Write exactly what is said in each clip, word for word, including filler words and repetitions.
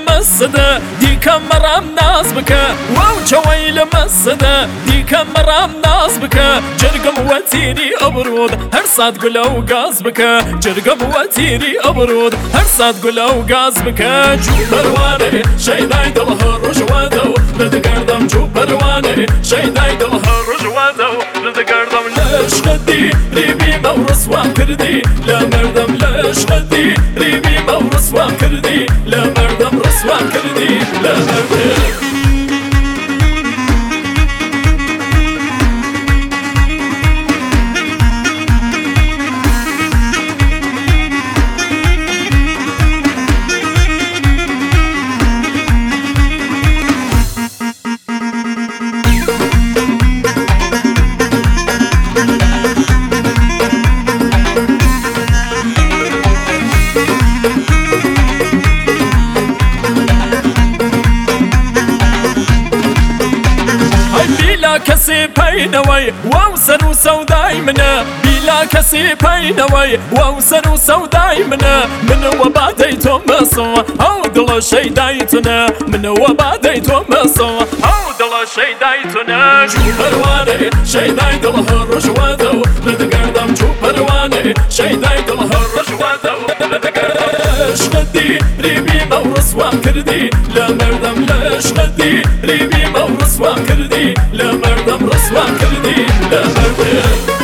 لمسده دیکم مرام ناز بکه واو چوی لمسده دیکم مرام ناز بکه جرگم و تیری ابرود هر ساعت گل و گاز بکه جرگم و تیری ابرود هر ساعت گل و گاز بکه جو پروانه شیدای دل هر رجوادو لدگردم جو پروانه شیدای دل هر رجوادو لدگردم لش قدی ریبی مورسوا کردی لمردم لش قدی ریبی مورسوا کردی لمردم رسوا کردی لمردم کسی پینوی واو سر و سودای منه بیلا کسی پینوی واو سر و سودای منه من و بعدی تو مسو او دل شیدای تونه من و بعدی تو مسو او دل شیدای تونه جو پروانه شیدای دل هر رجوادو لدگردم جو پروانه شیدای دل هر رجوادو لدگردش قدی ریبی مورسوا کردی لمردم لش قدی ریبی مورسوا کردی لمردم رسوا کردی لمردم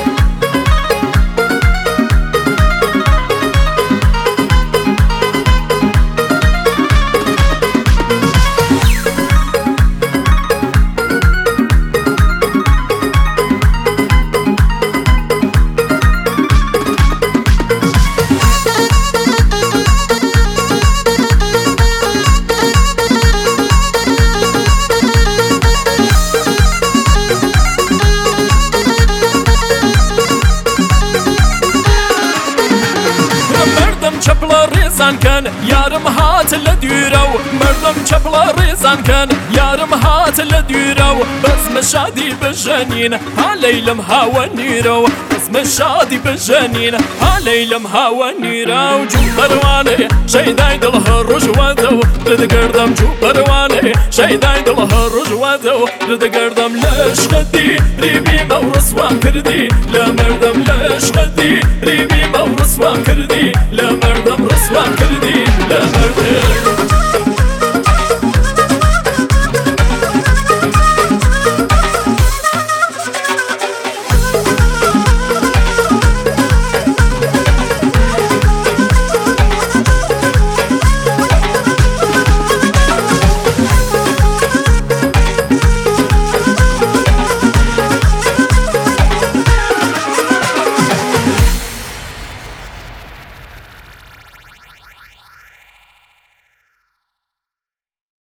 چپلا ریزان کن یارم هات لدیرو مردم چپلا ریزان کن یارم هات لدیرو بزم شادی بجنین ها لیلم هاو نیرو بزم شادی بجنین ها لیلم هاو نیرو جو پروانه شیدای دل هر رجوادو لدگردم جو پروانه شیدای دل هر رجوادو لدگردم لش قدی ریبی مورسوا کردی لمردم لش قدی ریبی مورسوا کردی لمردم رسوا کردی لمردم